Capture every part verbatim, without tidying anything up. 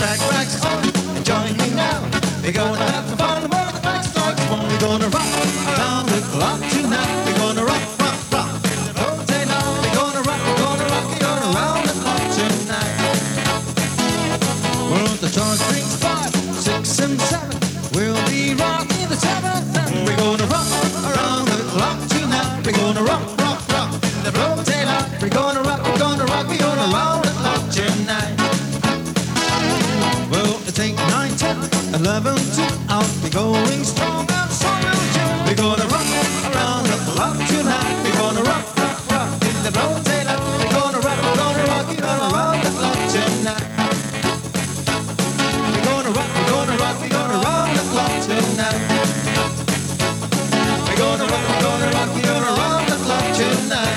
Crack racks on and join me now. We're gonna have some fun with the back strikes when we're gonna rock around the clock tonight. We're gonna rock, rock, rock. Don't say no. We're gonna rock, we're gonna rock, we're gonna round the clock tonight. Well, the charge brings five, six, and seven. We'll be rocking the seventh, and we're gonna rock around the clock tonight. We're gonna rock, rock, rock. The rotator. We're gonna rock, we're gonna rock, we're gonna round the clock tonight. Well, it's eight, nine, ten, eleven, two. I'll be going strong and so will you. We're gonna rock around the clock tonight. We're gonna rock, rock, rock in the rotator. We're gonna rock, we're gonna rock, we're gonna round the clock tonight. We're gonna rock, we're gonna rock, we're gonna round the clock tonight. We're gonna rock, we're gonna rock, we're gonna round the clock tonight.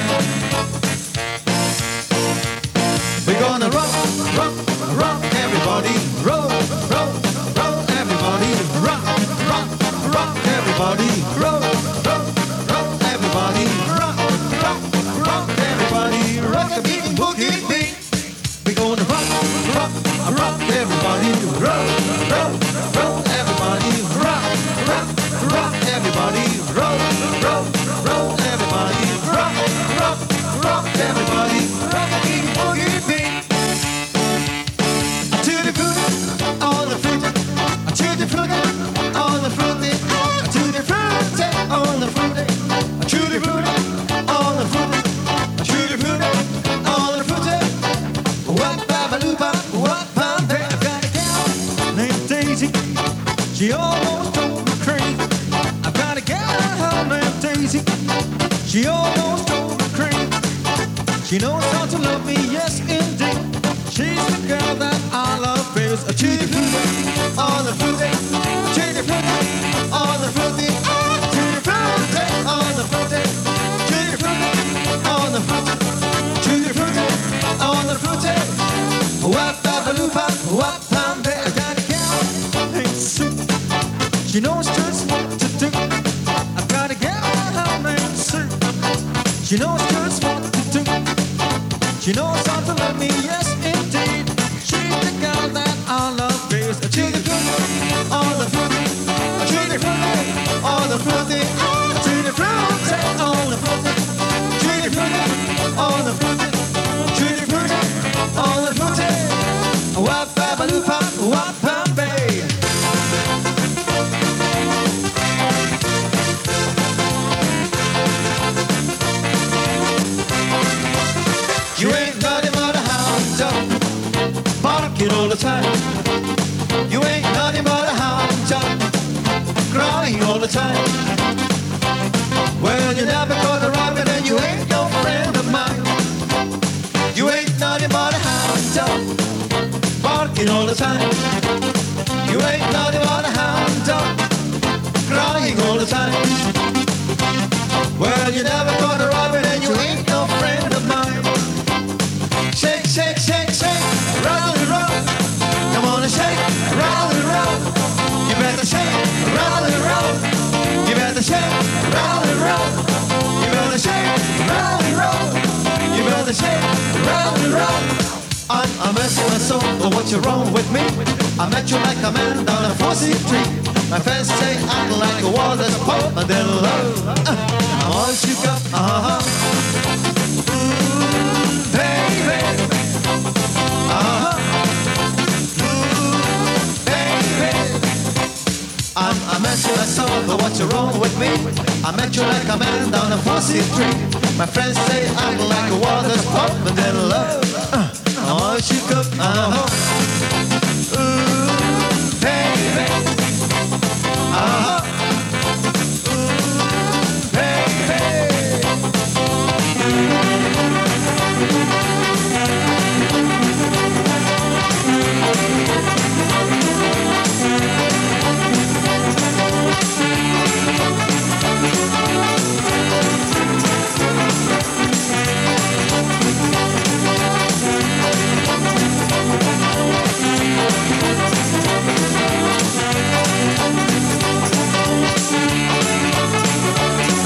We're gonna rock, rock, rock, everybody, roll, roll, roll, everybody, rock, rock, rock, everybody, roll, roll, roll, everybody, rock, rock, rock, everybody, rock a beat, boogie beat. We're gonna rock, rock, rock, everybody, roll, roll, roll, everybody, rock, rock, rock, everybody, roll, roll, roll, everybody, rock, rock, rock, everybody, rock a beat, boogie beat. To the fruit, all the fruit, to the fruit, all the fruit, to the fruit, all the fruit, to the fruit, all the fruit, to the fruit, all the fruit. What babaloopa, what pampe? I've got a gal named Daisy. She almost drove me crazy. I've got a gal named Daisy. She almost drove me crazy. She knows how to love me, yes indeed. She's the girl that I love best. A chitty fruity, all the fruity, chitty fruity, all the fruity, chitty fruity, all the fruity, chitty fruity, all the fruity, chitty fruity, all the fruity. What babaloopa, what pambe? I got a gal named Sue. She knows just what to do. I've got a gal named Sue. She knows just what to do. She knows how to love me, yes indeed. She's the girl that I love best. A chitty fruity, all the fruity, a chitty fruity, all the fruity, a chitty fruity, all the fruity, chitty fruity, all the fruity, chitty fruity, all the fruity. What babaloopa, what pambe? You ain't nothing but a hound dog, barking all the time. You ain't nothing but a hound dog, crying all the time. Well, you never caught a rabbit and you ain't no friend of mine. You ain't nothing but a hound dog, barking all the time. You ain't nothing but a hound dog, crying all the time. Well, you never caught a rabbit and you ain't no friend of mine. Shake, shake, shake, shake, round and round. Come on and shake, round and round. You better shake, round and round. You better shake, round and round. You better shake, round and round. You better shake, round and round. I'm a mess in my soul, but what's wrong with me? I met you like a man down a four-seat tree. My friends say I'm like a wall that's a pole, and then love. Uh, I'm all shook up, uh-huh. Baby, uh-huh, baby. I'm a mess in my soul, but what's wrong with me? I met you like a man down a four-seat tree. My friends say I'm like a water's pump, and then love.